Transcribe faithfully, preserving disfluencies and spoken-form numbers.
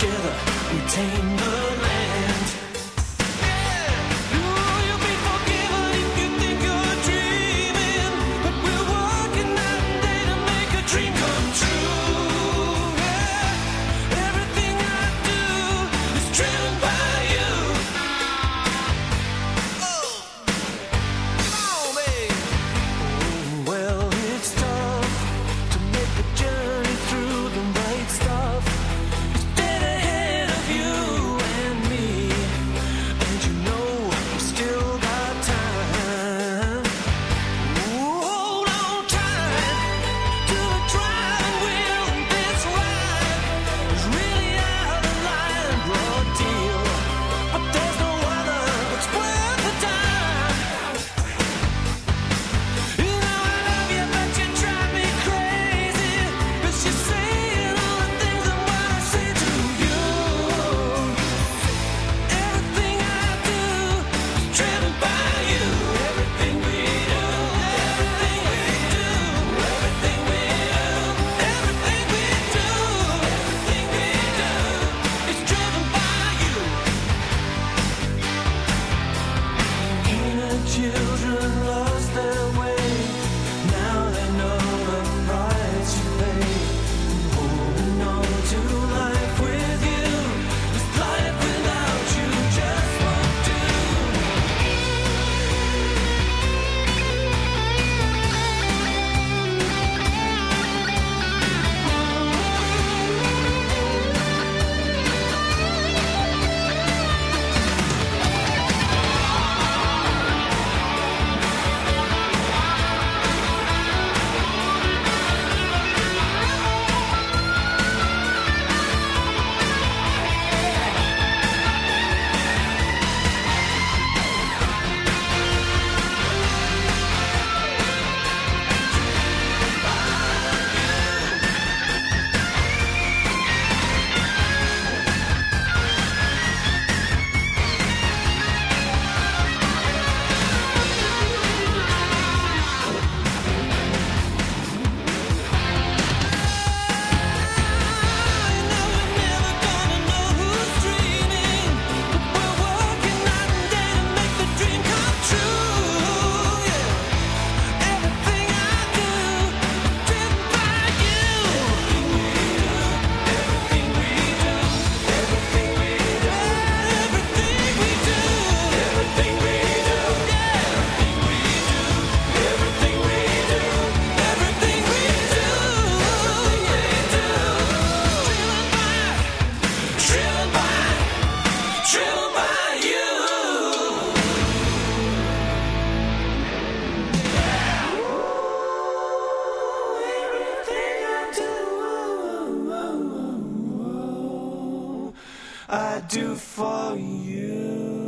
together we tame the land. Yeah. Ooh, you'll be forgiven if you think you're dreaming, but we're working night and day to make a dream come true. Yeah. Everything I do is driven by you. Oh, come on, babe. Oh, well, it's tough to make the journey through the right stuff. It's dead ahead of you and me, and you know we still got time. Ooh, hold on tight to the driving wheel, and this ride is really out of line, broad deal. But there's no other that's worth the time. You know I love you, but you drive me crazy, 'cause you're saying all the things I wanna say to you. Everything I do is driven by you. Everything we do, everything we do, everything we do, everything we do, everything we do is driven by you. Inner children lost their way. Now they know the price you pay. Holding on to life with you, 'cause life without you just won't do. I do for you.